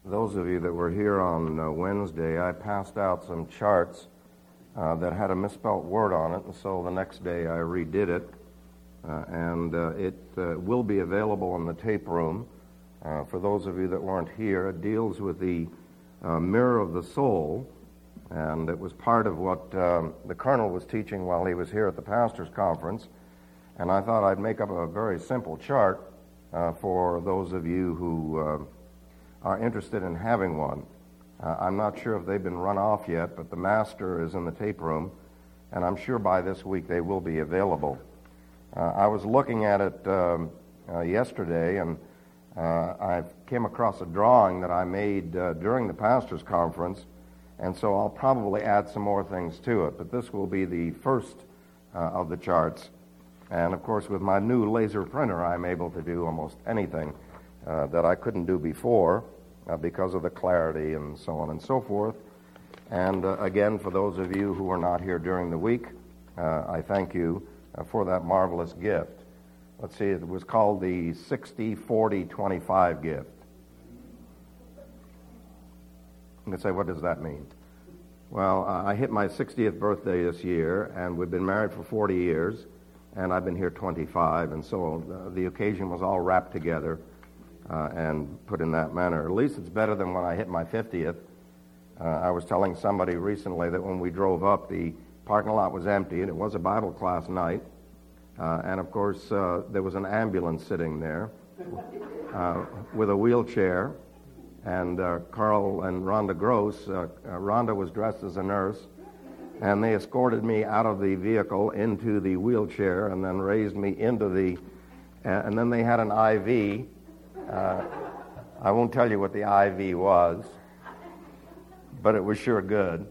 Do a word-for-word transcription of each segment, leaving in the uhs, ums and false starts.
Those of you that were here on uh, Wednesday, I passed out some charts uh, that had a misspelt word on it, and so the next day I redid it, uh, and uh, it uh, will be available in the tape room. Uh, for those of you that weren't here, it deals with the uh, mirror of the soul, and it was part of what um, the colonel was teaching while he was here at the pastor's conference, and I thought I'd make up a very simple chart uh, for those of you who uh, are interested in having one. Uh, I'm not sure if they've been run off yet, but the master is in the tape room, and I'm sure by this week they will be available. Uh, I was looking at it um, uh, yesterday, and uh, I came across a drawing that I made uh, during the pastor's conference, and so I'll probably add some more things to it, but this will be the first uh, of the charts. And of course, with my new laser printer, I'm able to do almost anything Uh, that I couldn't do before uh, because of the clarity and so on and so forth. And uh, again, for those of you who were not here during the week, uh, I thank you uh, for that marvelous gift. Let's see, it was called the sixty forty twenty-five gift. You can say, what does that mean? Well, uh, I hit my sixtieth birthday this year, and we've been married for forty years, and I've been here twenty-five, and so uh, the occasion was all wrapped together Uh, and put in that manner. At least it's better than when I hit my fiftieth. Uh, I was telling somebody recently that when we drove up, the parking lot was empty, and it was a Bible class night. Uh, and of course, uh, there was an ambulance sitting there uh, with a wheelchair. And uh, Carl and Rhonda Gross, uh, uh, Rhonda was dressed as a nurse, and they escorted me out of the vehicle into the wheelchair and then raised me into the, uh, and then they had an I V. Uh, I won't tell you what the I V was, but it was sure good.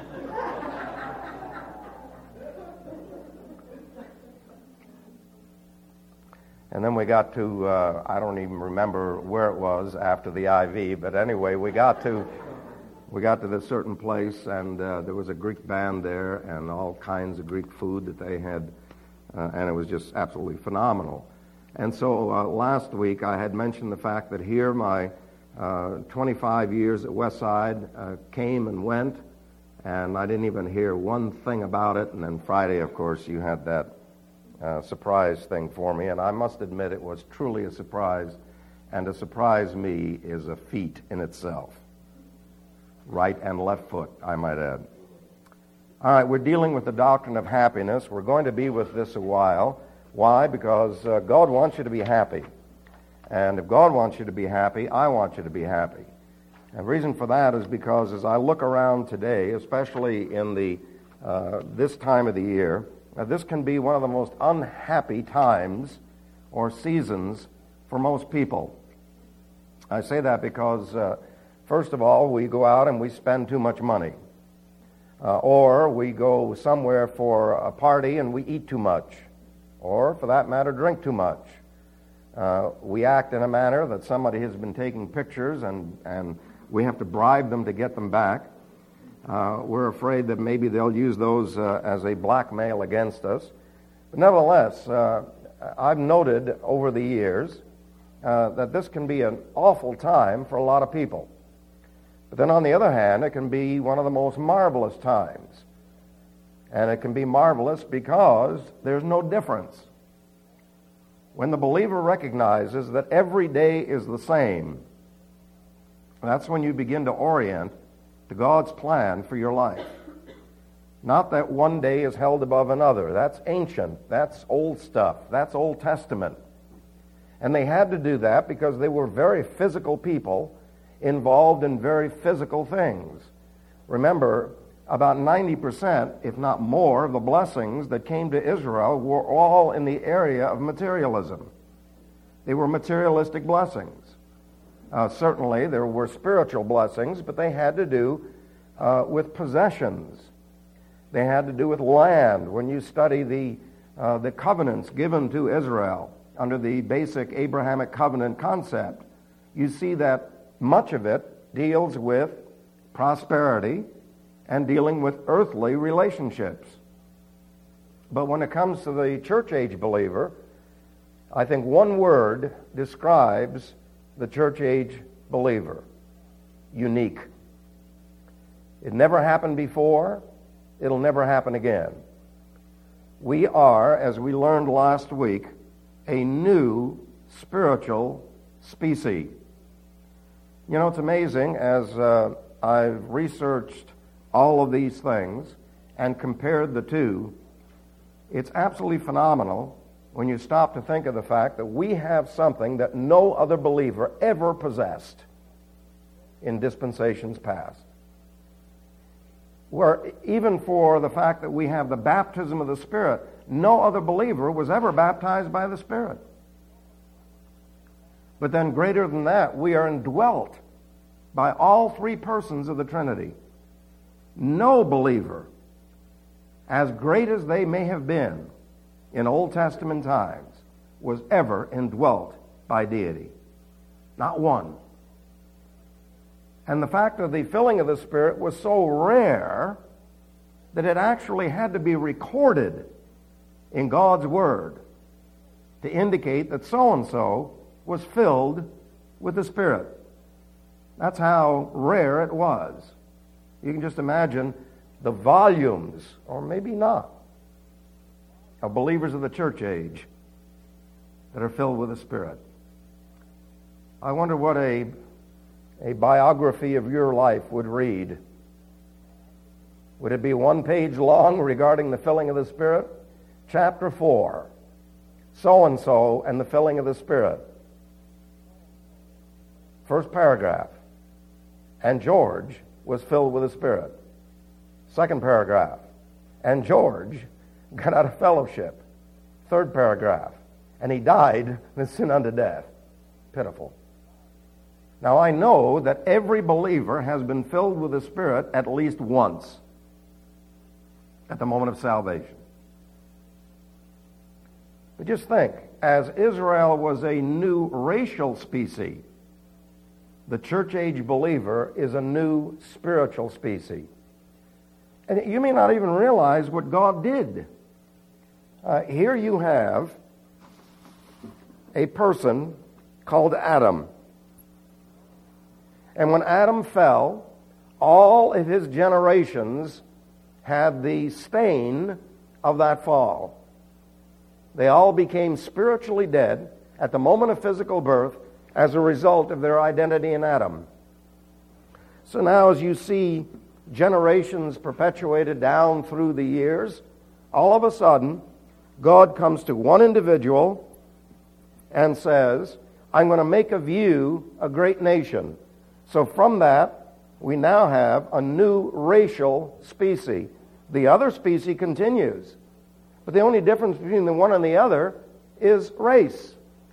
And then we got to, uh, I don't even remember where it was after the I V, but anyway, we got to we got to this certain place, and uh, there was a Greek band there and all kinds of Greek food that they had, uh, and it was just absolutely phenomenal. And so uh, last week I had mentioned the fact that here my uh, twenty-five years at Westside uh, came and went, and I didn't even hear one thing about it. And then Friday, of course, you had that uh, surprise thing for me, and I must admit it was truly a surprise, and to surprise me is a feat in itself. Right and left foot, I might add. All right, we're dealing with the doctrine of happiness. We're going to be with this a while. Why? Because uh, God wants you to be happy. And if God wants you to be happy, I want you to be happy. And the reason for that is because as I look around today, especially in the uh, this time of the year, uh, this can be one of the most unhappy times or seasons for most people. I say that because, uh, first of all, we go out and we spend too much money. Uh, or we go somewhere for a party and we eat too much. Or, for that matter, drink too much. Uh, we act in a manner that somebody has been taking pictures, and, and we have to bribe them to get them back. Uh, we're afraid that maybe they'll use those uh, as a blackmail against us. But nevertheless, uh, I've noted over the years uh, that this can be an awful time for a lot of people. But then on the other hand, it can be one of the most marvelous times. And it can be marvelous because there's no difference. When the believer recognizes that every day is the same, that's when you begin to orient to God's plan for your life. Not that one day is held above another. That's ancient. That's old stuff. That's Old Testament. And they had to do that because they were very physical people involved in very physical things. Remember, about ninety percent, if not more, of the blessings that came to Israel were all in the area of materialism. They were materialistic blessings. Uh, certainly, there were spiritual blessings, but they had to do uh, with possessions. They had to do with land. When you study the, uh, the covenants given to Israel under the basic Abrahamic covenant concept, you see that much of it deals with prosperity and dealing with earthly relationships. But when it comes to the church age believer, I think one word describes the church age believer, unique. It never happened before. It'll never happen again. We are, as we learned last week, a new spiritual species. You know, it's amazing, as uh, I've researched all of these things and compared the two, it's absolutely phenomenal when you stop to think of the fact that we have something that no other believer ever possessed in dispensations past. Where even for the fact that we have the baptism of the Spirit, no other believer was ever baptized by the Spirit. But then greater than that, we are indwelt by all three persons of the Trinity. No believer, as great as they may have been in Old Testament times, was ever indwelt by deity. Not one. And the fact of the filling of the Spirit was so rare that it actually had to be recorded in God's Word to indicate that so-and-so was filled with the Spirit. That's how rare it was. You can just imagine the volumes, or maybe not, of believers of the church age that are filled with the Spirit. I wonder what a, a biography of your life would read. Would it be one page long regarding the filling of the Spirit? Chapter four, so-and-so and the filling of the Spirit. First paragraph, and George was filled with the Spirit. Second paragraph, and George got out of fellowship. Third paragraph, and he died in sin unto death. Pitiful. Now I know that every believer has been filled with the Spirit at least once at the moment of salvation. But just think, as Israel was a new racial species, the church age believer is a new spiritual species. And you may not even realize what God did. Uh, here you have a person called Adam. And when Adam fell, all of his generations had the stain of that fall. They all became spiritually dead at the moment of physical birth as a result of their identity in Adam. So now as you see generations perpetuated down through the years, all of a sudden, God comes to one individual and says, I'm going to make of you a great nation. So from that, we now have a new racial species. The other species continues. But the only difference between the one and the other is race.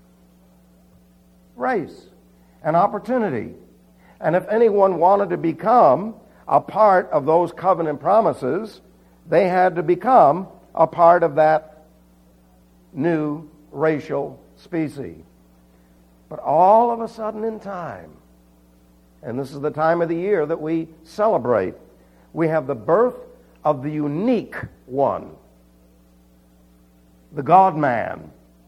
Race. An opportunity. And if anyone wanted to become a part of those covenant promises, they had to become a part of that new racial species. But all of a sudden in time, and this is the time of the year that we celebrate, we have the birth of the unique one, the God-man,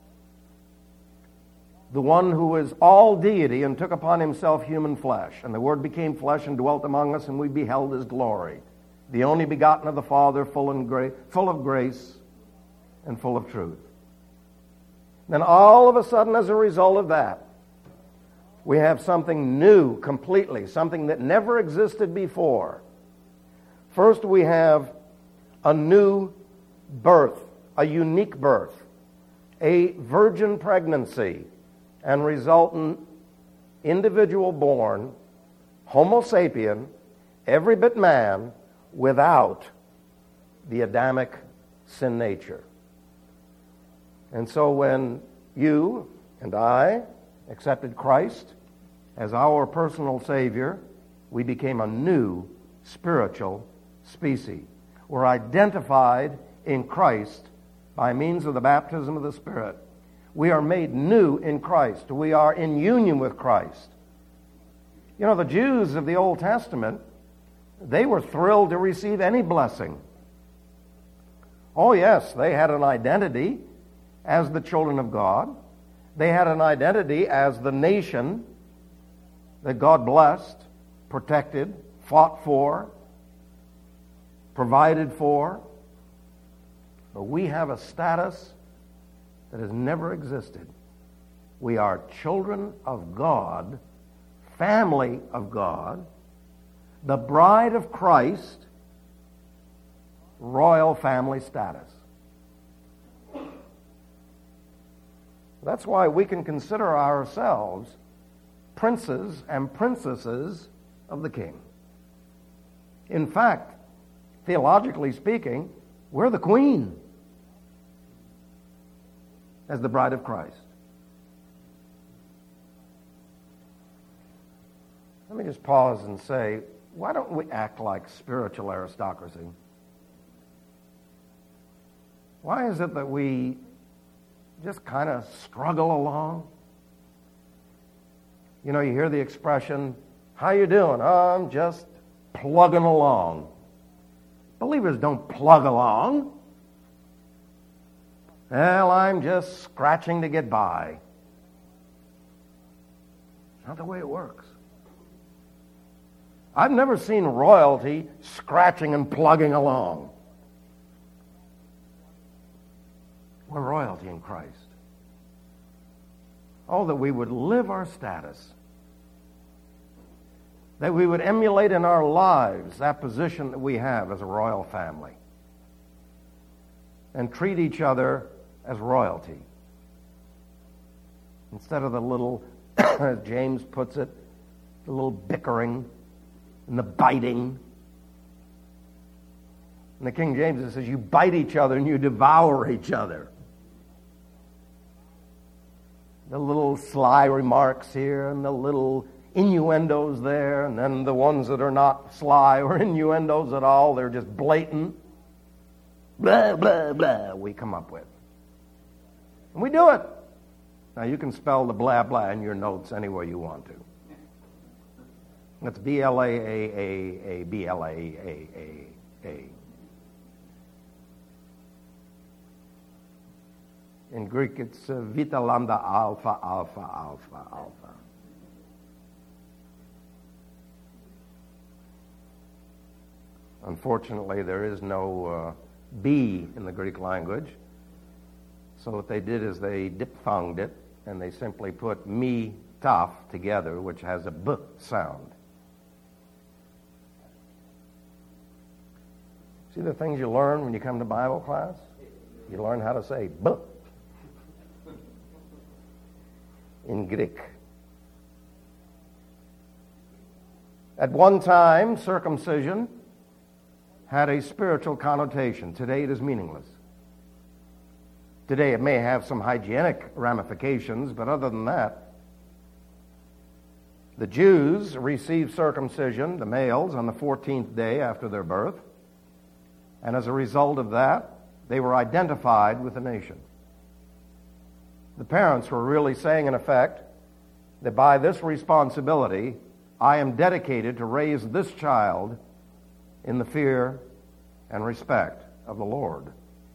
the one who is all deity and took upon himself human flesh. And the Word became flesh and dwelt among us, and we beheld his glory. The only begotten of the Father, full, and gra- full of grace and full of truth. Then all of a sudden, as a result of that, we have something new completely, something that never existed before. First, we have a new birth, a unique birth, a virgin pregnancy, and resultant individual born, Homo sapien, every bit man, without the Adamic sin nature. And so when you and I accepted Christ as our personal Savior, we became a new spiritual species. We're identified in Christ by means of the baptism of the Spirit. We are made new in Christ. We are in union with Christ. You know, the Jews of the Old Testament, they were thrilled to receive any blessing. Oh yes, they had an identity as the children of God. They had an identity as the nation that God blessed, protected, fought for, provided for. But we have a status that has never existed. We are children of God, family of God, the bride of Christ, royal family status. That's why we can consider ourselves princes and princesses of the King. In fact, theologically speaking, we're the queen as the bride of Christ. Let me just pause and say, why don't we act like spiritual aristocracy? Why is it that we just kind of struggle along? You know, you hear the expression, how you doing? Oh, I'm just plugging along. Believers don't plug along. Well, I'm just scratching to get by. It's not the way it works. I've never seen royalty scratching and plugging along. We're royalty in Christ. Oh, that we would live our status. That we would emulate in our lives that position that we have as a royal family. And treat each other as royalty. Instead of the little, as James puts it, the little bickering and the biting. In the King James it says, you bite each other and you devour each other. The little sly remarks here and the little innuendos there, and then the ones that are not sly or innuendos at all, they're just blatant. Blah, blah, blah, we come up with. And we do it. Now, you can spell the blah, blah in your notes any way you want to. That's B L A A A A, B L A A A A. In Greek, it's uh, Vita Lambda Alpha Alpha Alpha Alpha. Unfortunately, there is no uh, B in the Greek language. So what they did is they diphthonged it, and they simply put me, taf together, which has a B sound. See the things you learn when you come to Bible class? You learn how to say B in Greek. At one time, circumcision had a spiritual connotation. Today it is meaningless. Today it may have some hygienic ramifications, but other than that, the Jews received circumcision, the males, on the fourteenth day after their birth, and as a result of that, they were identified with the nation. The parents were really saying, in effect, that by this responsibility, I am dedicated to raise this child in the fear and respect of the Lord.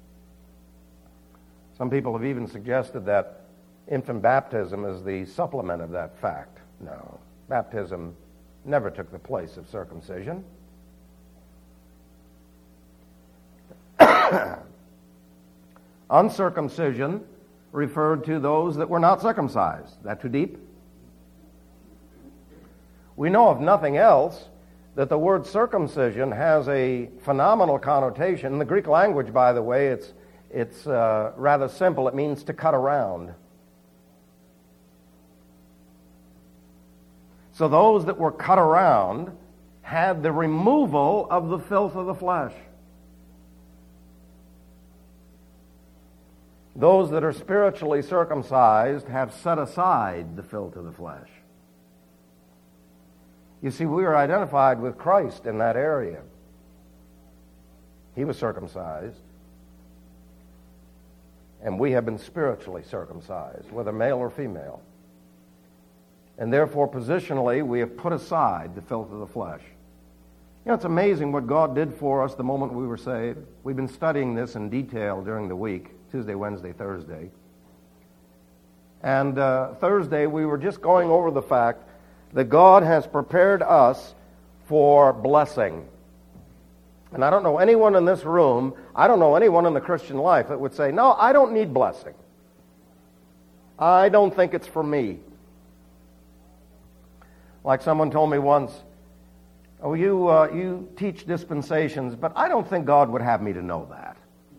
Some people have even suggested that infant baptism is the supplement of that fact. No, baptism never took the place of circumcision. Uncircumcision referred to those that were not circumcised. Is that too deep? We know, if nothing else, that the word circumcision has a phenomenal connotation. In the Greek language, by the way, it's it's uh, rather simple. It means to cut around. So those that were cut around had the removal of the filth of the flesh. Those that are spiritually circumcised have set aside the filth of the flesh. You see, we are identified with Christ in that area. He was circumcised, and we have been spiritually circumcised, whether male or female. And therefore, positionally, we have put aside the filth of the flesh. You know, it's amazing what God did for us the moment we were saved. We've been studying this in detail during the week, Tuesday, Wednesday, Thursday. And uh, Thursday, we were just going over the fact that God has prepared us for blessing. And I don't know anyone in this room, I don't know anyone in the Christian life that would say, no, I don't need blessing. I don't think it's for me. Like someone told me once, oh, you, uh, you teach dispensations, but I don't think God would have me to know that.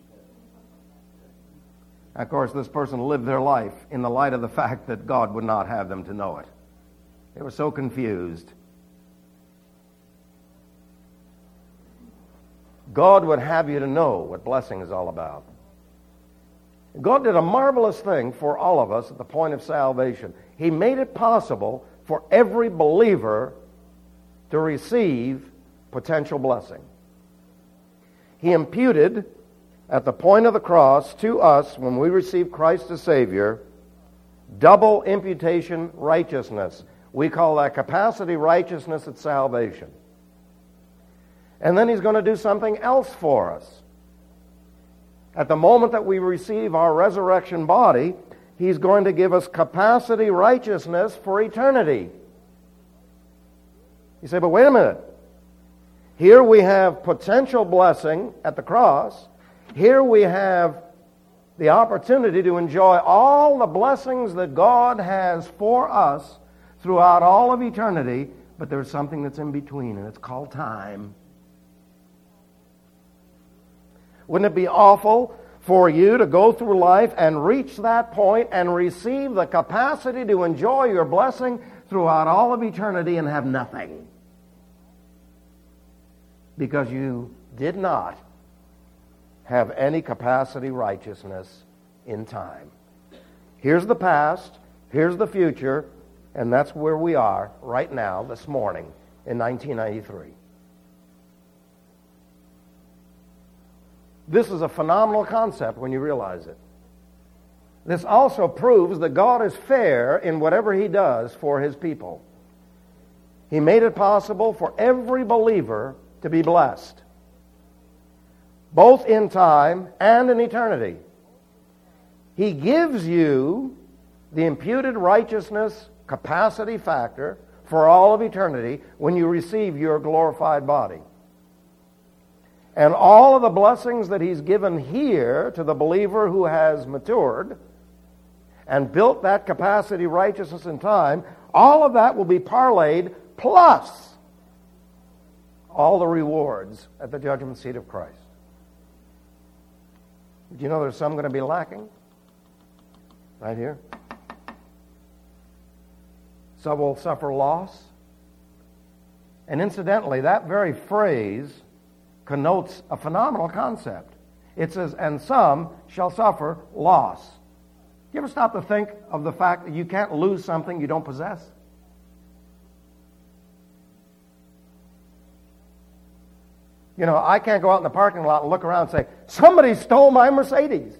Of course, this person lived their life in the light of the fact that God would not have them to know it. They were so confused. God would have you to know what blessing is all about. God did a marvelous thing for all of us at the point of salvation. He made it possible for every believer to receive potential blessing. He imputed at the point of the cross to us, when we receive Christ as Savior, double imputation righteousness. We call that capacity righteousness at salvation. And then He's going to do something else for us. At the moment that we receive our resurrection body, He's going to give us capacity righteousness for eternity. You say, but wait a minute. Here we have potential blessing at the cross. Here we have the opportunity to enjoy all the blessings that God has for us throughout all of eternity, but there's something that's in between, and it's called time. Wouldn't it be awful for you to go through life and reach that point and receive the capacity to enjoy your blessing throughout all of eternity and have nothing? Because you did not have any capacity righteousness in time. Here's the past, here's the future, and that's where we are right now, this morning, in nineteen ninety-three. This is a phenomenal concept when you realize it. This also proves that God is fair in whatever He does for His people. He made it possible for every believer to be blessed, both in time and in eternity. He gives you the imputed righteousness capacity factor for all of eternity when you receive your glorified body. And all of the blessings that He's given here to the believer who has matured and built that capacity righteousness in time, all of that will be parlayed plus all the rewards at the judgment seat of Christ. Do you know there's some going to be lacking? Right here. Some will suffer loss. And incidentally, that very phrase connotes a phenomenal concept. It says, and some shall suffer loss. You ever stop to think of the fact that you can't lose something you don't possess? You know, I can't go out in the parking lot and look around and say, somebody stole my Mercedes.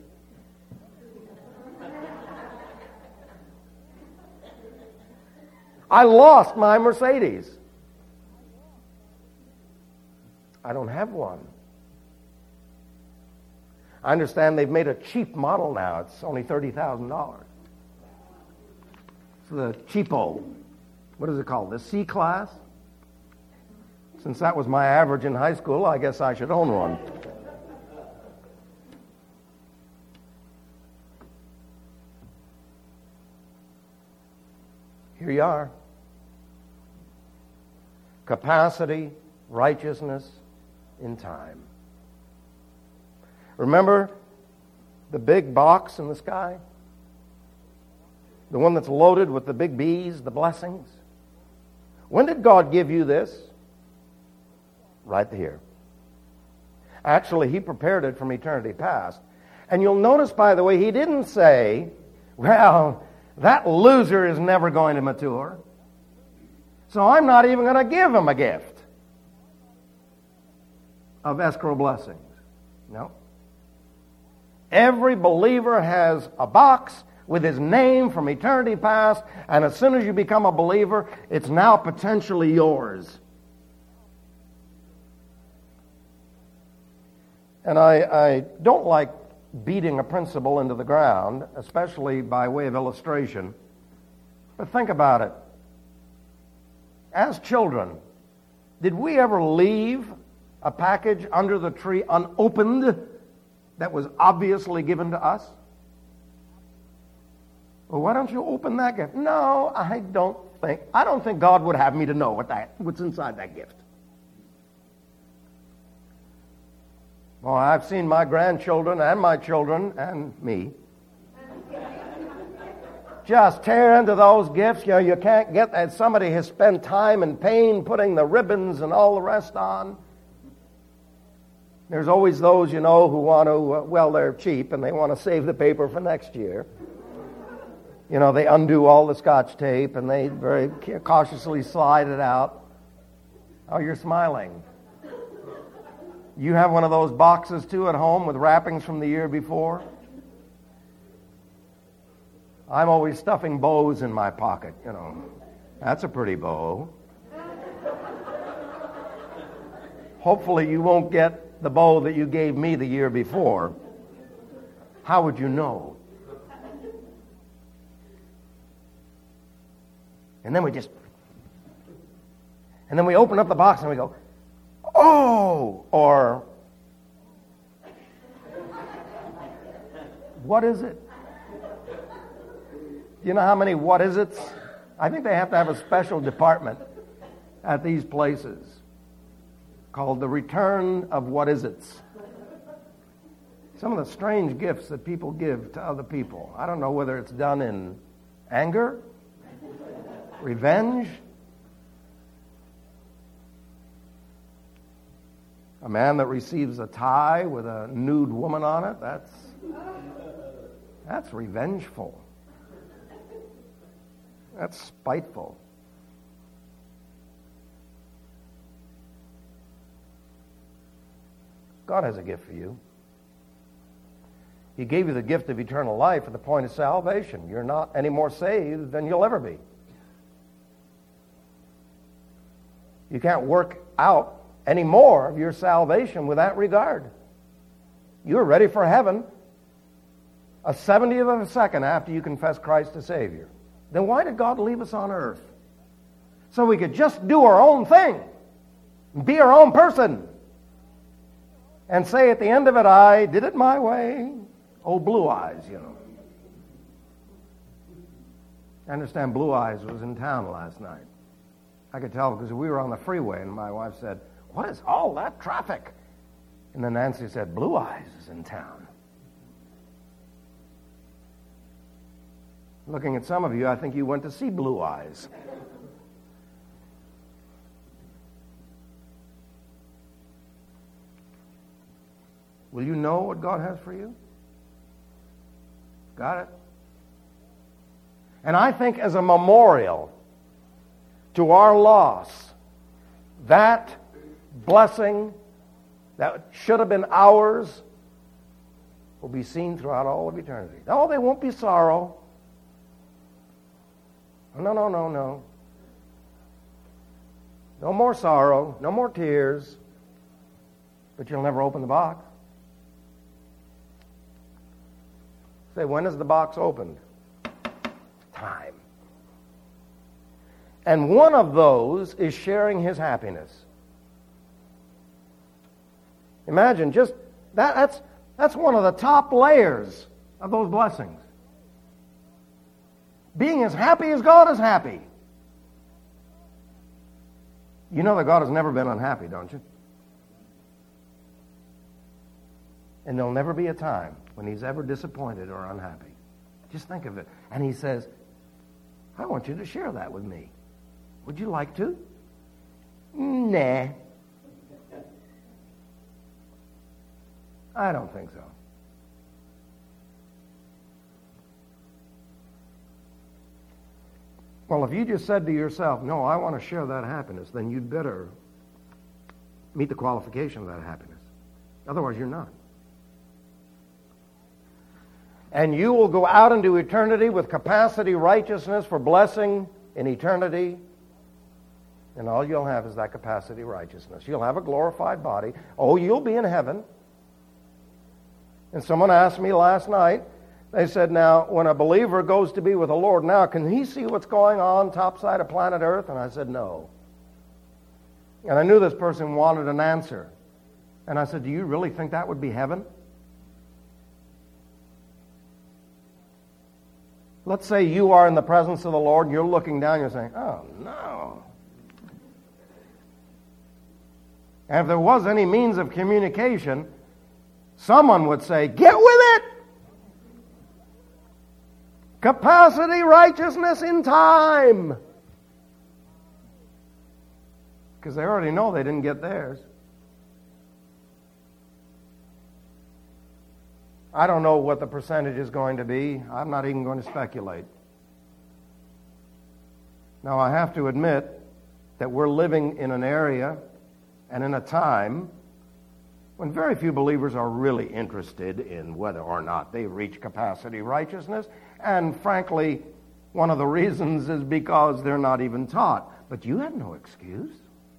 I lost my Mercedes. I don't have one. I understand they've made a cheap model now. It's only thirty thousand dollars. It's the cheapo. What is it called? The C-Class? Since that was my average in high school, I guess I should own one. Here you are. Capacity, righteousness in time. Remember the big box in the sky? The one that's loaded with the big B's, the blessings? When did God give you this? Right here. Actually, He prepared it from eternity past. And you'll notice, by the way, He didn't say, well, that loser is never going to mature, so I'm not even going to give him a gift of escrow blessings. No. Every believer has a box with his name from eternity past, and as soon as you become a believer, it's now potentially yours. And I, I don't like beating a principle into the ground, especially by way of illustration. But think about it. As children, Did we ever leave a package under the tree unopened that was obviously given to us? Well, why don't you open that gift? No, I don't think. I don't think God would have me to know what that, what's inside that gift. Well, I've seen my grandchildren and my children and me just tear into those gifts. You know, you can't get that. Somebody has spent time and pain putting the ribbons and all the rest on. There's always those, you know, who want to, uh, well, they're cheap and they want to save the paper for next year. You know, they undo all the Scotch tape and they very cautiously slide it out. Oh, you're smiling. You have one of those boxes, too, at home with wrappings from the year before? I'm always stuffing bows in my pocket, you know. That's a pretty bow. Hopefully you won't get the bow that you gave me the year before. How would you know? And then we just... And then we open up the box and we go, oh! Or... what is it? Do you know how many what is it's? I think they have to have a special department at these places called the return of what is it's. Some of the strange gifts that people give to other people. I don't know whether it's done in anger, revenge. A man that receives a tie with a nude woman on it, that's that's revengeful. That's spiteful. God has a gift for you. He gave you the gift of eternal life at the point of salvation. You're not any more saved than you'll ever be. You can't work out any more of your salvation with that regard. You're ready for heaven a seventieth of a second after you confess Christ as Savior. Then why did God leave us on earth? So we could just do our own thing, be our own person, and say at the end of it, I did it my way. Oh, Blue Eyes, you know. I understand Blue Eyes was in town last night. I could tell because we were on the freeway, and my wife said, what is all that traffic? And then Nancy said, Blue Eyes is in town. Looking at some of you, I think you went to see Blue Eyes. Will you know what God has for you? Got it? And I think as a memorial to our loss, that blessing that should have been ours will be seen throughout all of eternity. Oh, there won't be sorrow. No, no, no, no. No more sorrow, no more tears, but you'll never open the box. Say, when is the box opened? Time. And one of those is sharing his happiness. Imagine just that that's that's one of the top layers of those blessings. Being as happy as God is happy. You know that God has never been unhappy, don't you? And there'll never be a time when he's ever disappointed or unhappy. Just think of it. And he says, I want you to share that with me. Would you like to? Nah. I don't think so. Well, if you just said to yourself, no, I want to share that happiness, then you'd better meet the qualification of that happiness. Otherwise, you're not. And you will go out into eternity with capacity righteousness for blessing in eternity. And all you'll have is that capacity righteousness. You'll have a glorified body. Oh, you'll be in heaven. And someone asked me last night, they said, now, when a believer goes to be with the Lord now, can he see what's going on topside of planet Earth? And I said, no. And I knew this person wanted an answer. And I said, do you really think that would be heaven? Let's say you are in the presence of the Lord and you're looking down and you're saying, oh, no. And if there was any means of communication, someone would say, get with it. Capacity, righteousness in time. Because they already know they didn't get theirs. I don't know what the percentage is going to be. I'm not even going to speculate. Now, I have to admit that we're living in an area and in a time when very few believers are really interested in whether or not they reach capacity righteousness. And frankly, one of the reasons is because they're not even taught. But you have no excuse.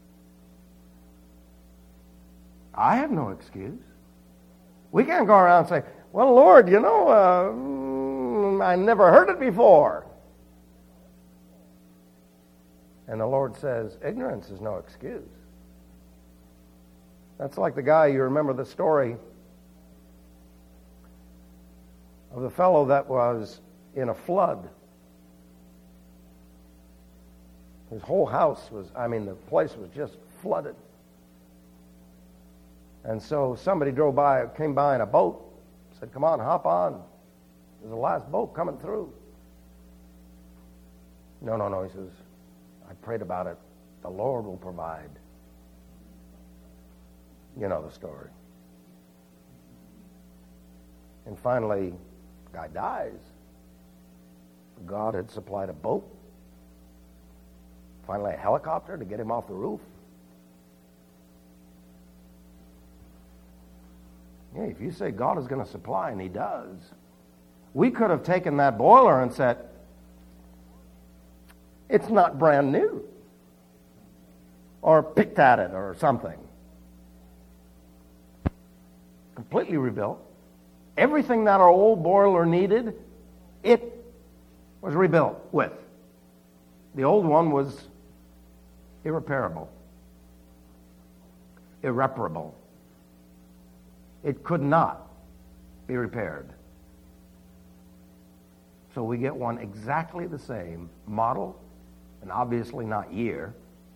I have no excuse. We can't go around and say, well, Lord, you know, uh, I never heard it before. And the Lord says, ignorance is no excuse. That's like the guy, you remember the story of the fellow that was in a flood. His whole house was, I mean, the place was just flooded. And so somebody drove by, came by in a boat, said, come on, hop on. There's the last boat coming through. No, no, no, he says, I prayed about it. The Lord will provide. You know the story. And finally, the guy dies. God had supplied a boat, finally a helicopter to get him off the roof. Yeah, if you say God is going to supply, and he does, we could have taken that boiler and said, it's not brand new, or picked at it or something. Completely rebuilt. Everything that our old boiler needed, it was rebuilt with. The old one was irreparable, irreparable. It could not be repaired. So we get one exactly the same model, and obviously not year.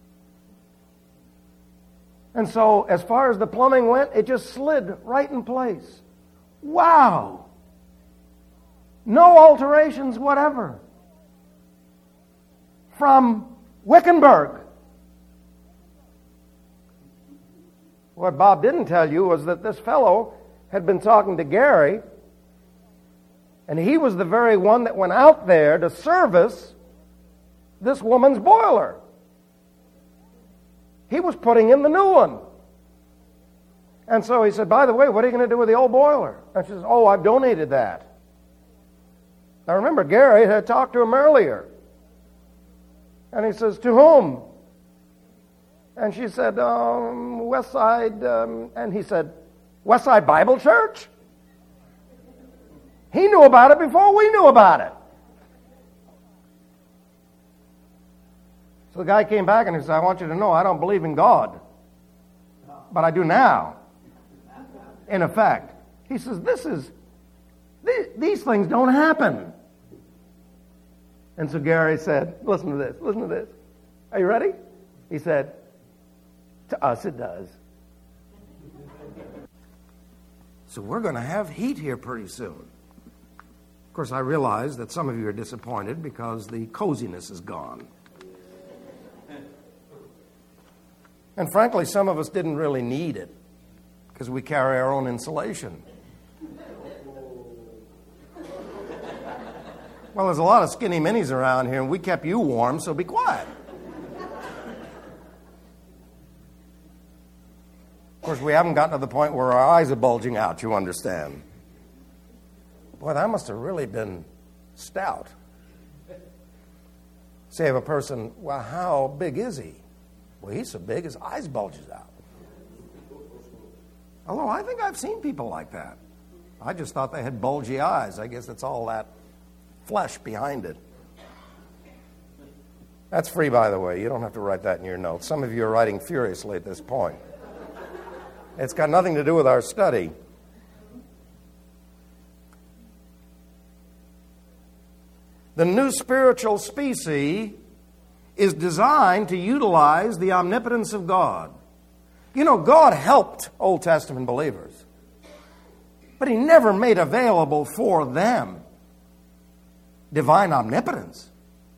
And so as far as the plumbing went, it just slid right in place. Wow! No alterations whatever. From Wickenburg. What Bob didn't tell you was that this fellow had been talking to Gary, and he was the very one that went out there to service this woman's boiler. He was putting in the new one. And so he said, by the way, what are you going to do with the old boiler? And she says, oh, I've donated that. Now remember, Gary had talked to him earlier. And he says, to whom? And she said, um, Westside, um, and he said, Westside Bible Church? He knew about it before we knew about it. So the guy came back and he said, I want you to know I don't believe in God. But I do now. In effect. He says, this is, these, these things don't happen. And so Gary said, listen to this, listen to this. Are you ready? He said, to us it does. So we're going to have heat here pretty soon. Of course, I realize that some of you are disappointed because the coziness is gone. And frankly, some of us didn't really need it because we carry our own insulation. Well, there's a lot of skinny minis around here, and we kept you warm, so be quiet. Of course, we haven't gotten to the point where our eyes are bulging out, you understand. Boy, that must have really been stout. Say of a person, well, how big is he? Well, he's so big his eyes bulges out. Although I think I've seen people like that. I just thought they had bulgy eyes. I guess it's all that flesh behind it. That's free, by the way. You don't have to write that in your notes. Some of you are writing furiously at this point. It's got nothing to do with our study. The new spiritual species is designed to utilize the omnipotence of God. You know, God helped Old Testament believers, but He never made available for them divine omnipotence.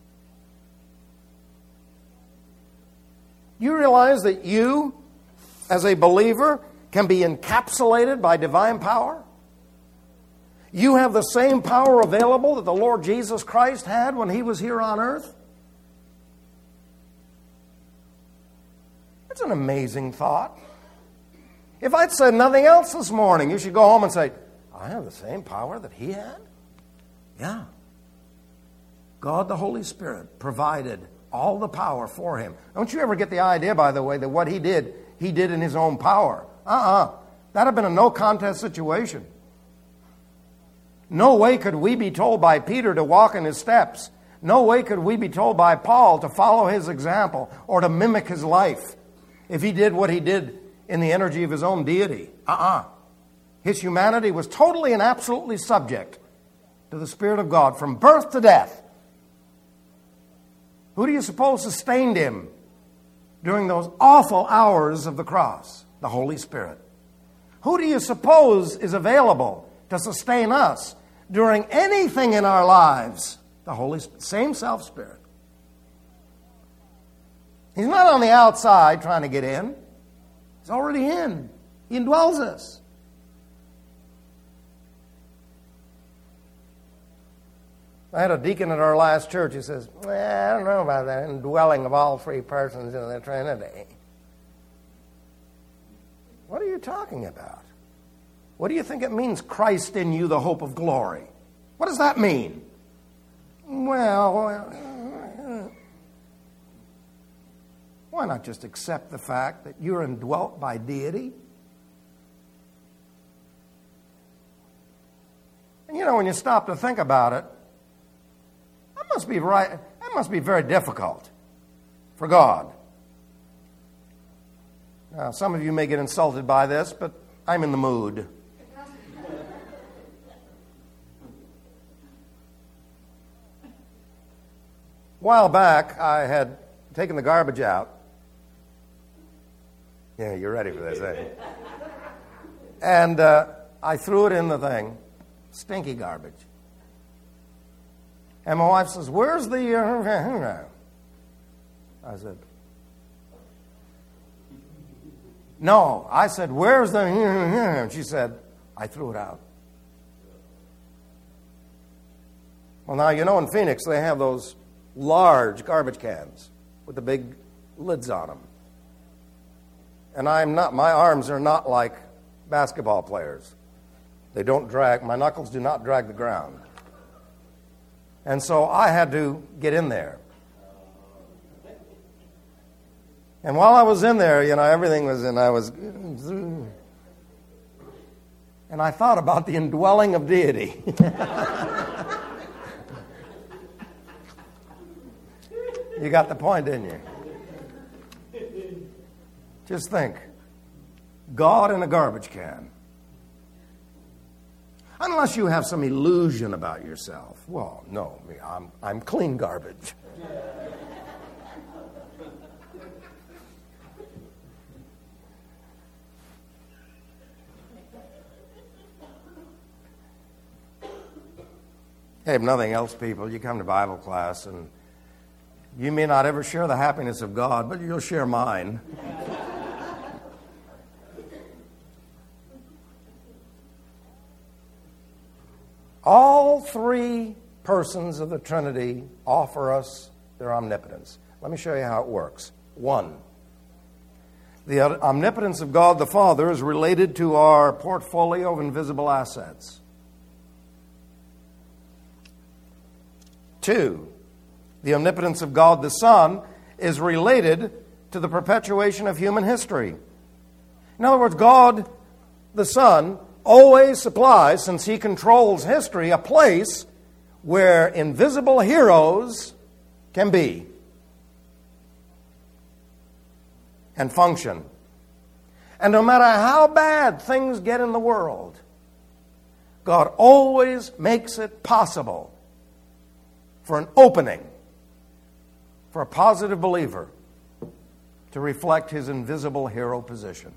You realize that you, as a believer, can be encapsulated by divine power? You have the same power available that the Lord Jesus Christ had when He was here on earth? That's an amazing thought. If I'd said nothing else this morning, you should go home and say, I have the same power that He had? Yeah. God the Holy Spirit provided all the power for Him. Don't you ever get the idea, by the way, that what He did, He did in His own power. Uh-uh. That would have been a no-contest situation. No way could we be told by Peter to walk in His steps. No way could we be told by Paul to follow his example or to mimic his life if he did what he did in the energy of his own deity. Uh-uh. His humanity was totally and absolutely subject to the Spirit of God from birth to death. Who do you suppose sustained Him during those awful hours of the cross? The Holy Spirit. Who do you suppose is available to sustain us during anything in our lives? The Holy Spirit. Same self-Spirit. He's not on the outside trying to get in. He's already in. He indwells us. I had a deacon at our last church who says, eh, I don't know about that indwelling of all three persons in the Trinity. What are you talking about? What do you think it means, Christ in you, the hope of glory? What does that mean? Well, why not just accept the fact that you're indwelt by deity? And you know, when you stop to think about it, that must be right. That must be very difficult for God. Now, some of you may get insulted by this, but I'm in the mood. A while back, I had taken the garbage out. Yeah, you're ready for this, eh? And uh, I threw it in the thing. Stinky garbage. And my wife says, where's the... Uh, I said, no. I said, where's the... And she said, I threw it out. Well, now, you know, in Phoenix, they have those large garbage cans with the big lids on them. And I'm not, my arms are not like basketball players. They don't drag, my knuckles do not drag the ground. And so I had to get in there. And while I was in there, you know, everything was, and I was, and I thought about the indwelling of deity. You got the point, didn't you? Just think. God in a garbage can. Unless you have some illusion about yourself. Well, no, I'm, I'm clean garbage. Hey, if nothing else, people, you come to Bible class and you may not ever share the happiness of God, but you'll share mine. All three persons of the Trinity offer us their omnipotence. Let me show you how it works. One, the omnipotence of God the Father is related to our portfolio of invisible assets. Two, the omnipotence of God the Son is related to the perpetuation of human history. In other words, God the Son always supplies, since He controls history, a place where invisible heroes can be. and function. And no matter how bad things get in the world, God always makes it possible for an opening for a positive believer to reflect his invisible hero position.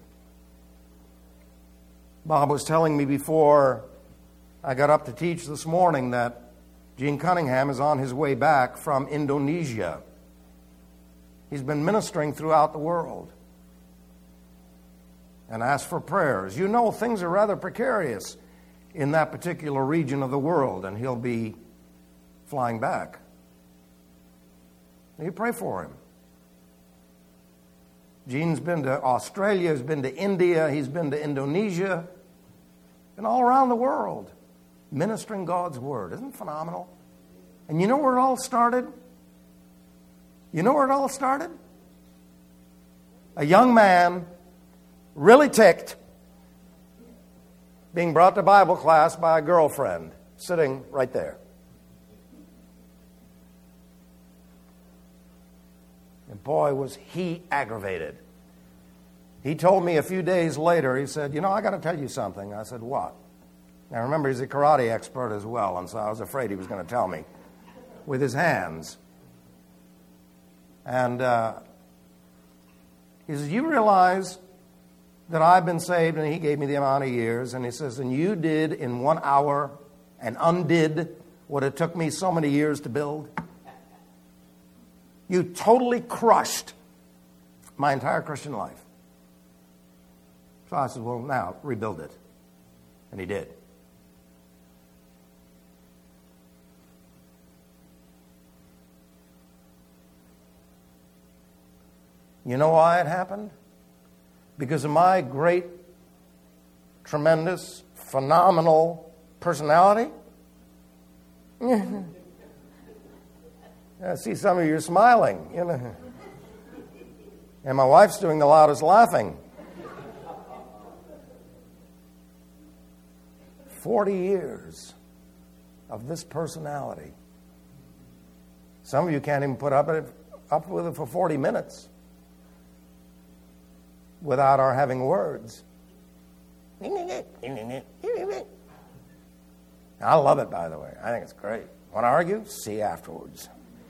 Bob was telling me before I got up to teach this morning that Gene Cunningham is on his way back from Indonesia. He's been ministering throughout the world and asked for prayers. You know, things are rather precarious in that particular region of the world, and he'll be flying back. You pray for him. Gene's been to Australia, he's been to India, he's been to Indonesia, and all around the world, ministering God's Word. Isn't it phenomenal? And you know where it all started? You know where it all started? A young man, really ticked, being brought to Bible class by a girlfriend sitting right there. And boy, was he aggravated. He told me a few days later, he said, you know, I got to tell you something. I said, what? Now remember, he's a karate expert as well, and so I was afraid he was going to tell me with his hands. And uh, he says, you realize that I've been saved, and he gave me the amount of years, and he says, and you did in one hour and undid what it took me so many years to build? You totally crushed my entire Christian life. So I said, well, now, rebuild it. And he did. You know why it happened? Because of my great, tremendous, phenomenal personality? I see some of you are smiling, you know. And my wife's doing the loudest laughing. Forty years of this personality. Some of you can't even put up, it, up with it for forty minutes without our having words. I love it, by the way. I think it's great. Want to argue? See afterwards.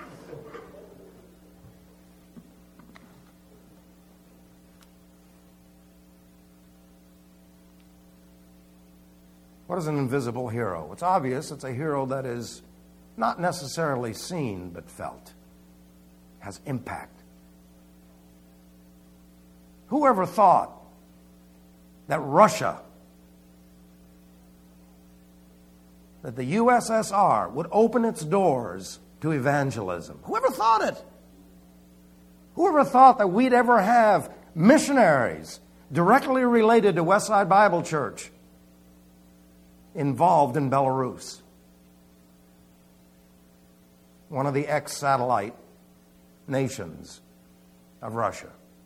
What is an invisible hero? It's obvious it's a hero that is not necessarily seen but felt, has impact. Whoever thought that Russia, that the U S S R would open its doors to evangelism? Whoever thought it? Whoever thought that we'd ever have missionaries directly related to Westside Bible Church involved in Belarus, one of the ex-satellite nations of Russia?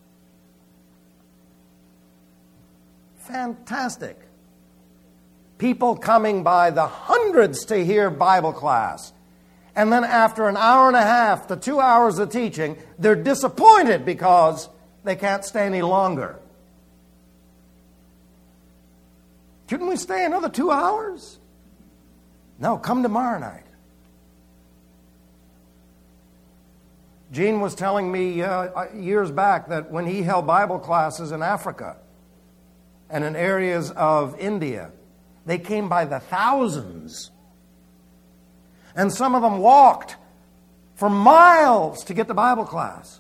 Fantastic. People coming by the hundreds to hear Bible class. And then after an hour and a half to two hours of teaching, they're disappointed because they can't stay any longer. Couldn't we stay another two hours? No, come tomorrow night. Gene was telling me uh, years back that when he held Bible classes in Africa and in areas of India, they came by the thousands. And some of them walked for miles to get to Bible class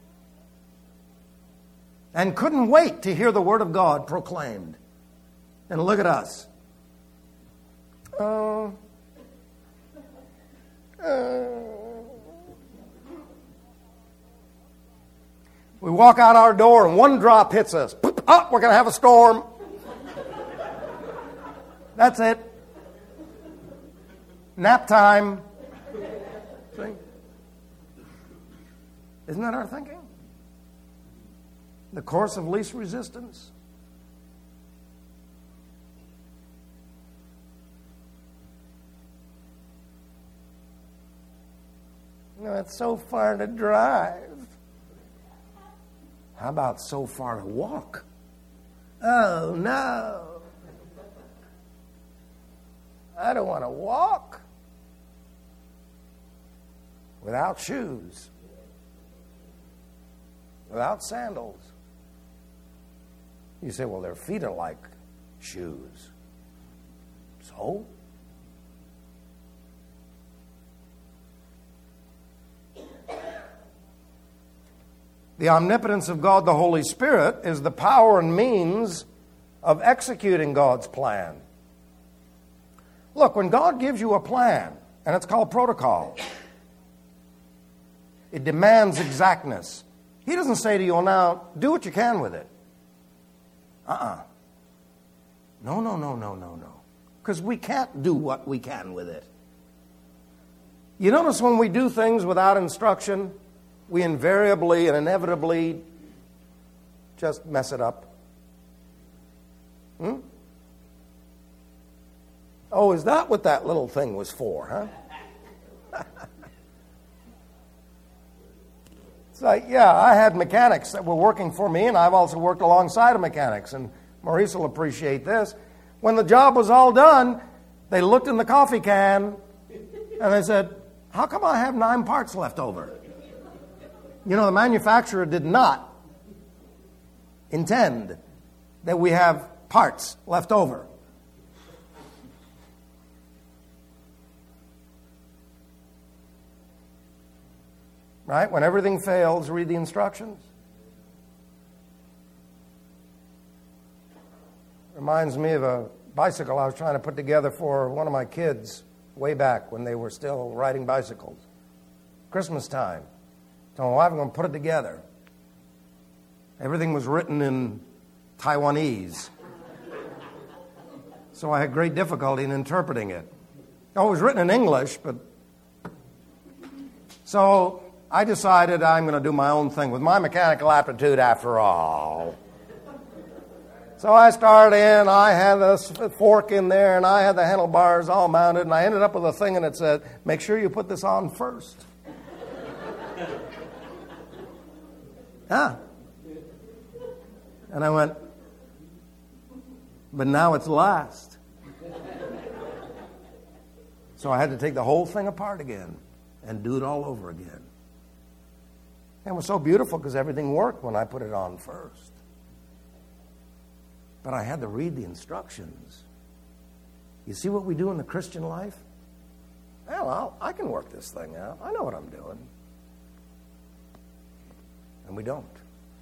and couldn't wait to hear the Word of God proclaimed. And look at us. Uh, uh, we walk out our door and one drop hits us. Oh, we're going to have a storm. That's it. Nap time. See? Isn't that our thinking? The course of least resistance. No, it's so far to drive. How about so far to walk? Oh, no. I don't want to walk without shoes, without sandals. You say, well, their feet are like shoes. So? The omnipotence of God the Holy Spirit is the power and means of executing God's plan. Look, when God gives you a plan, and it's called protocol, it demands exactness. He doesn't say to you, well, now, do what you can with it. Uh-uh. No, no, no, no, no, no. Because we can't do what we can with it. You notice when we do things without instruction, we invariably and inevitably just mess it up. Hmm? Oh, is that what that little thing was for, huh? It's like, yeah, I had mechanics that were working for me, and I've also worked alongside of mechanics, and Maurice will appreciate this. When the job was all done, they looked in the coffee can, and they said, how come I have nine parts left over? You know, the manufacturer did not intend that we have parts left over. Right? When everything fails, read the instructions. Reminds me of a bicycle I was trying to put together for one of my kids way back when they were still riding bicycles. Christmas time. So my wife, I'm going to put it together. Everything was written in Taiwanese. So I had great difficulty in interpreting it. Oh, it was written in English, but... So I decided I'm going to do my own thing with my mechanical aptitude after all. So I started in, I had this fork in there, and I had the handlebars all mounted, and I ended up with a thing, and it said, make sure you put this on first. Huh? And I went, but now it's last. So I had to take the whole thing apart again and do it all over again. And it was so beautiful because everything worked when I put it on first. But I had to read the instructions. You see what we do in the Christian life? Well, I'll, I can work this thing out. I know what I'm doing. And we don't.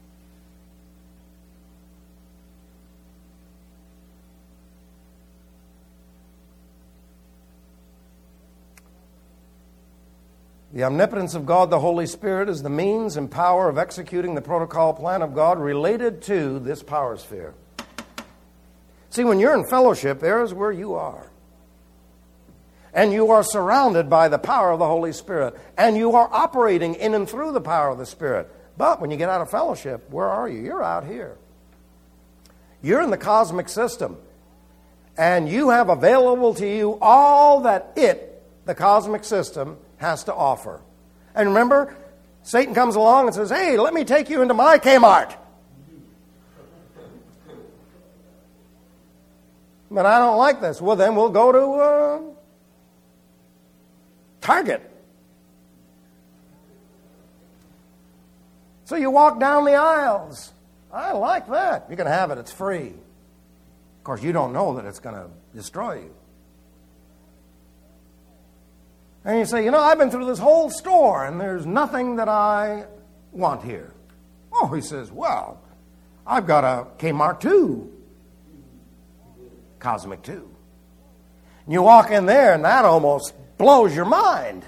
The omnipotence of God, the Holy Spirit, is the means and power of executing the protocol plan of God related to this power sphere. See, when you're in fellowship, there is where you are. And you are surrounded by the power of the Holy Spirit. And you are operating in and through the power of the Spirit. But when you get out of fellowship, where are you? You're out here. You're in the cosmic system. And you have available to you all that it, the cosmic system, has to offer. And remember, Satan comes along and says, hey, let me take you into my Kmart. But I don't like this. Well, then we'll go to uh, Target. So you walk down the aisles. I like that. You can have it. It's free. Of course, you don't know that it's going to destroy you. And you say, you know, I've been through this whole store, and there's nothing that I want here. Oh, he says, well, I've got a Kmart too. Cosmic too. And you walk in there, and that almost blows your mind.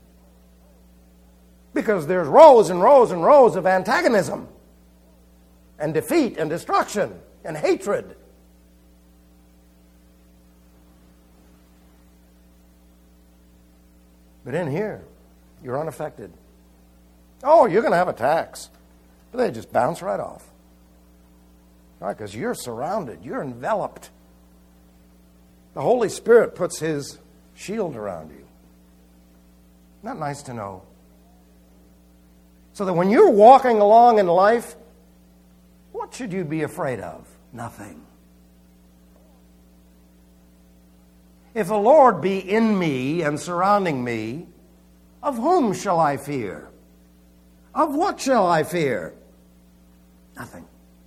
Because there's rows and rows and rows of antagonism and defeat and destruction and hatred. But in here, you're unaffected. Oh, you're going to have attacks. But they just bounce right off. All right, because you're surrounded. You're enveloped. The Holy Spirit puts His shield around you. Isn't that nice to know? So that when you're walking along in life, What should you be afraid of? Nothing. If the Lord be in me and surrounding me, of whom shall I fear? Of what shall I fear? Nothing.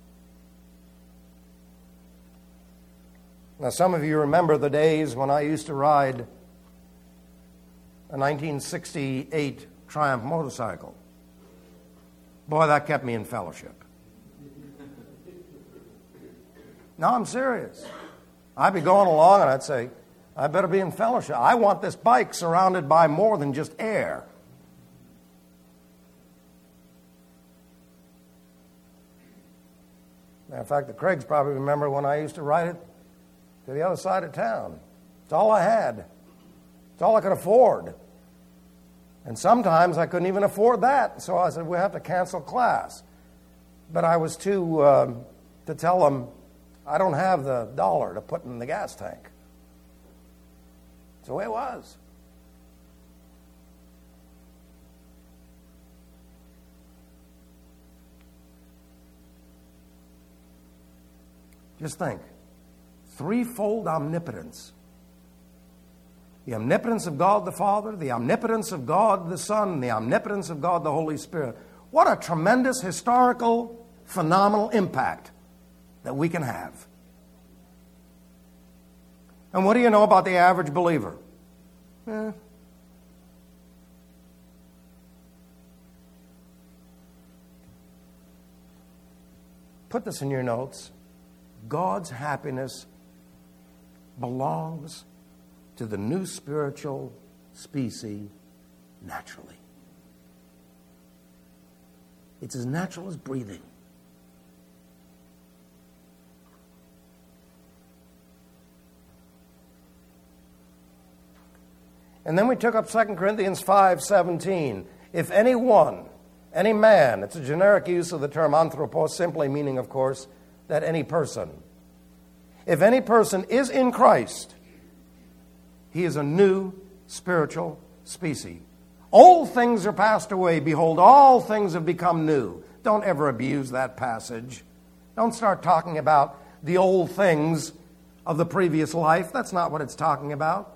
Now, some of you remember the days when I used to ride a nineteen sixty-eight Triumph motorcycle. Boy, that kept me in fellowship. No, I'm serious. I'd be going along and I'd say, I better be in fellowship. I want this bike surrounded by more than just air. Matter of fact, the Craigs probably remember when I used to ride it to the other side of town. It's all I had. It's all I could afford. And sometimes I couldn't even afford that. So I said, we have to cancel class. But I was too, uh, to tell them, I don't have the dollar to put in the gas tank. That's the way it was. Just think. Threefold omnipotence. The omnipotence of God the Father, the omnipotence of God the Son, and the omnipotence of God the Holy Spirit. What a tremendous historical, phenomenal impact that we can have. And what do you know about the average believer? Eh. Put this in your notes. God's happiness belongs to the new spiritual species naturally. It's as natural as breathing. And then we took up Second Corinthians five seventeen. If anyone, any man, it's a generic use of the term anthropos, simply meaning, of course, that any person. If any person is in Christ, he is a new spiritual species. Old things are passed away. Behold, all things have become new. Don't ever abuse that passage. Don't start talking about the old things of the previous life. That's not what it's talking about.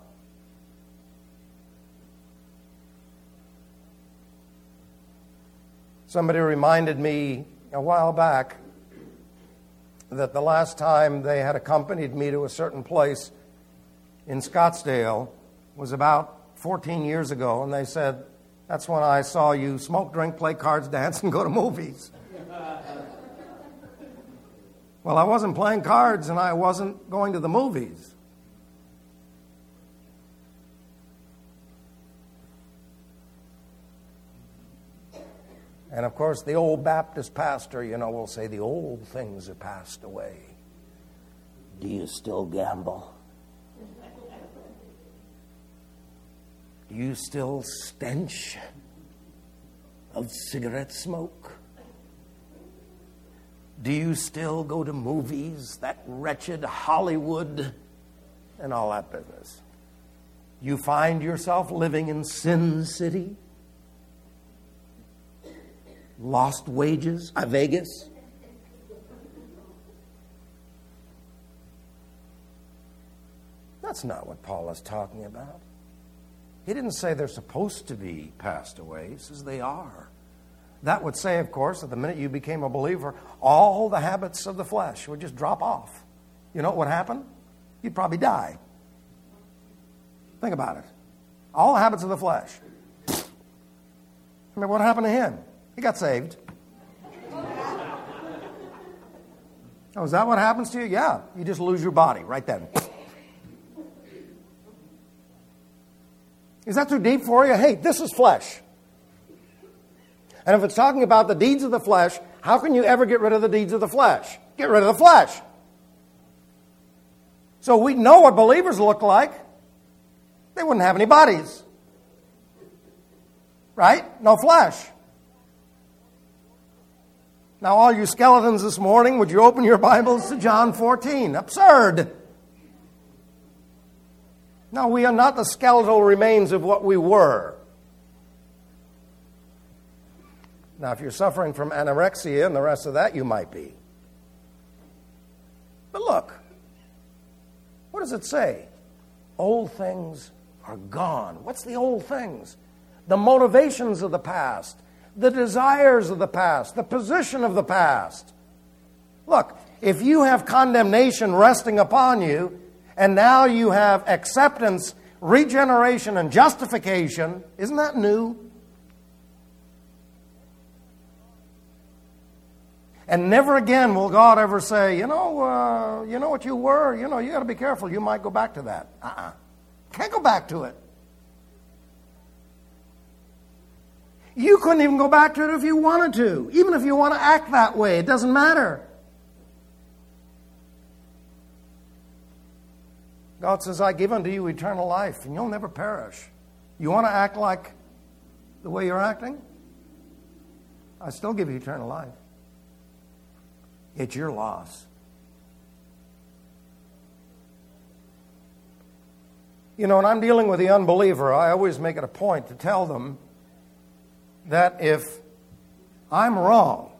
Somebody reminded me a while back that the last time they had accompanied me to a certain place in Scottsdale was about fourteen years ago, and they said, that's when I saw you smoke, drink, play cards, dance, and go to movies. Well, I wasn't playing cards, and I wasn't going to the movies. And, of course, the old Baptist pastor, you know, will say, the old things have passed away. Do you still gamble? Do you still stench of cigarette smoke? Do you still go to movies, that wretched Hollywood and all that business? You find yourself living in Sin City? Lost wages? Uh, Vegas? That's not what Paul is talking about. He didn't say they're supposed to be passed away. He says they are. That would say, of course, that the minute you became a believer, all the habits of the flesh would just drop off. You know what would happen? You'd probably die. Think about it. All the habits of the flesh. I mean, what happened to him? He got saved. Oh, is that what happens to you? Yeah. You just lose your body right then. Is that too deep for you? Hey, this is flesh. And if it's talking about the deeds of the flesh, how can you ever get rid of the deeds of the flesh? Get rid of the flesh. So we know what believers look like. They wouldn't have any bodies. Right? No flesh. Now, all you skeletons this morning, would you open your Bibles to John fourteen? Absurd. No, we are not the skeletal remains of what we were. Now, if you're suffering from anorexia and the rest of that, you might be. But look, what does it say? Old things are gone. What's the old things? The motivations of the past, the desires of the past, the position of the past. Look, if you have condemnation resting upon you, and now you have acceptance, regeneration, and justification, isn't that new? And never again will God ever say, you know, uh, you know what you were? You know, you got to be careful. You might go back to that. Uh-uh. Can't go back to it. You couldn't even go back to it if you wanted to. Even if you want to act that way, it doesn't matter. God says, I give unto you eternal life, and you'll never perish. You want to act like the way you're acting? I still give you eternal life. It's your loss. You know, when I'm dealing with the unbeliever, I always make it a point to tell them that if I'm wrong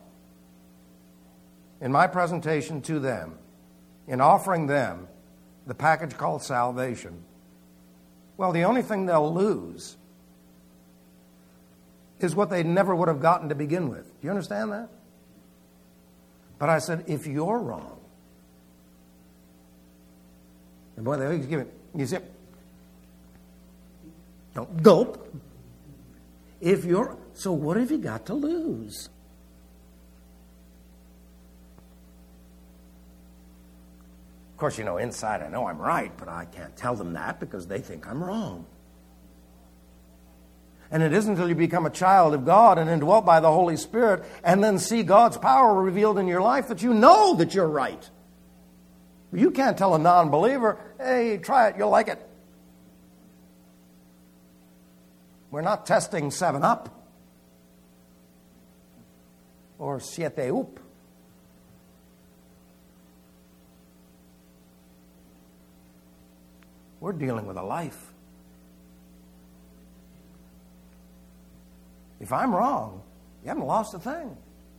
in my presentation to them, in offering them the package called salvation, well, the only thing they'll lose is what they never would have gotten to begin with. Do you understand that? But I said, if you're wrong, and boy, they always give it, you see, don't gulp. If you're, so what have you got to lose? Of course, you know, inside I know I'm right, but I can't tell them that because they think I'm wrong. And it isn't until you become a child of God and indwelt by the Holy Spirit and then see God's power revealed in your life that you know that you're right. You can't tell a non-believer, hey, try it, you'll like it. We're not testing seven up or siete up. We're dealing with a life. If I'm wrong, you haven't lost a thing.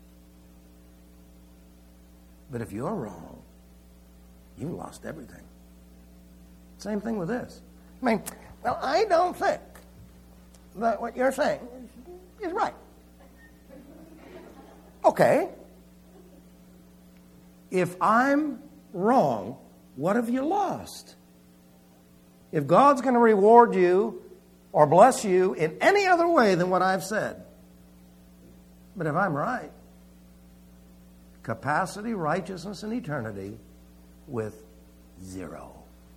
But if you're wrong, you've lost everything. Same thing with this. I mean, well, I don't think that what you're saying is, is right. Okay. If I'm wrong, what have you lost? If God's going to reward you or bless you in any other way than what I've said. But if I'm right, capacity, righteousness, and eternity with zero.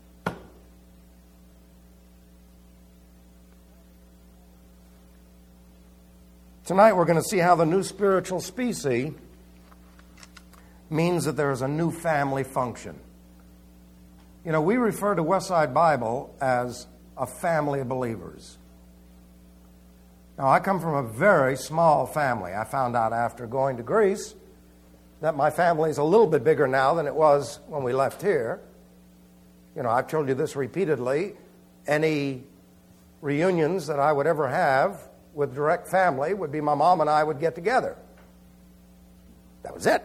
Tonight we're going to see how the new spiritual species means that there is a new family function. You know, we refer to Westside Bible as a family of believers. Now, I come from a very small family. I found out after going to Greece that my family is a little bit bigger now than it was when we left here. You know, I've told you this repeatedly. Any reunions that I would ever have with direct family would be my mom and I would get together. That was it.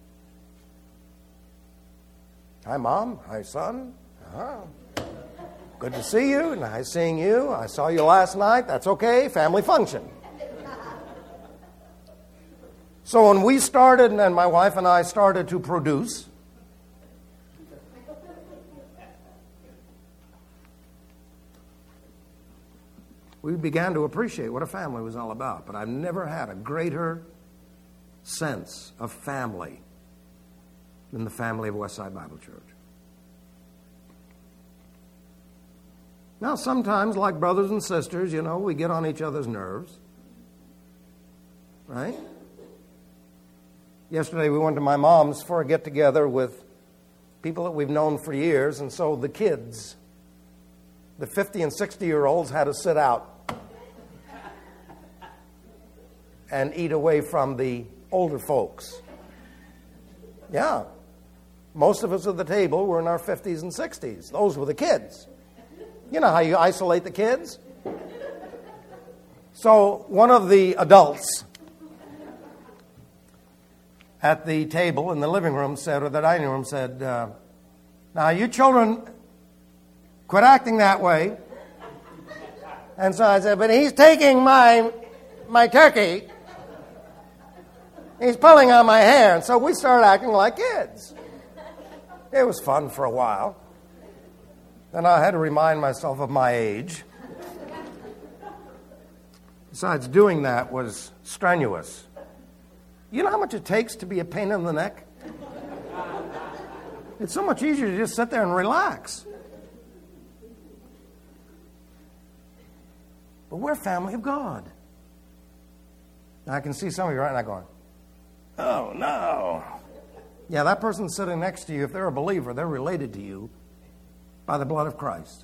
Hi, Mom. Hi, son. Uh-huh. Good to see you. Nice seeing you. I saw you last night. That's okay. Family function. So when we started, and my wife and I started to produce, we began to appreciate what a family was all about. But I've never had a greater sense of family than the family of Westside Bible Church. Now, sometimes, like brothers and sisters, you know, we get on each other's nerves. Right? Yesterday, we went to my mom's for a get-together with people that we've known for years, and so the kids, the fifty and sixty-year-olds, had to sit out and eat away from the older folks. Yeah. Most of us at the table were in our fifties and sixties. Those were the kids. You know how you isolate the kids? So one of the adults at the table in the living room said, or the dining room said, uh, Now, you children, quit acting that way. And so I said, but he's taking my my turkey. He's pulling on my hair. And so we started acting like kids. It was fun for a while. Then I had to remind myself of my age. Besides, doing that was strenuous. You know how much it takes to be a pain in the neck? It's so much easier to just sit there and relax. But we're a family of God. Now, I can see some of you right now going, oh, no. Yeah, that person sitting next to you, if they're a believer, they're related to you by the blood of Christ.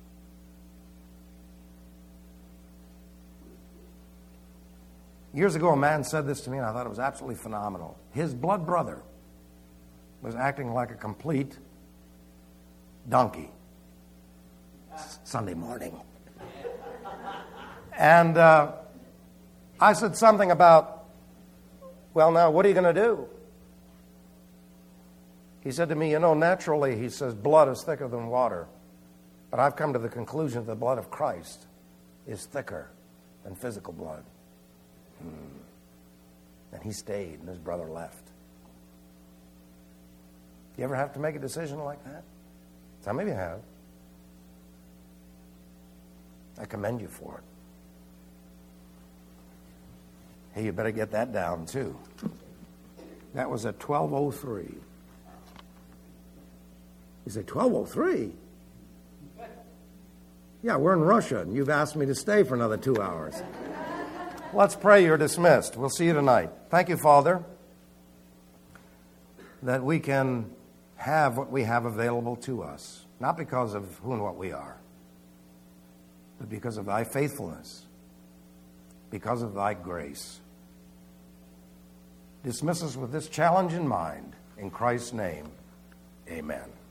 Years ago, a man said this to me, and I thought it was absolutely phenomenal. His blood brother was acting like a complete donkey Sunday morning. And uh, I said something about, well, now, what are you going to do? He said to me, you know, naturally, he says, blood is thicker than water. But I've come to the conclusion that the blood of Christ is thicker than physical blood. Hmm. And he stayed, and his brother left. You ever have to make a decision like that? Some of you have. I commend you for it. Hey, you better get that down, too. That was at twelve oh three. You say, twelve oh three? Yeah, we're in Russia, and you've asked me to stay for another two hours. Let's pray. You're dismissed. We'll see you tonight. Thank you, Father, that we can have what we have available to us, not because of who and what we are, but because of thy faithfulness, because of thy grace. Dismiss us with this challenge in mind. In Christ's name, amen.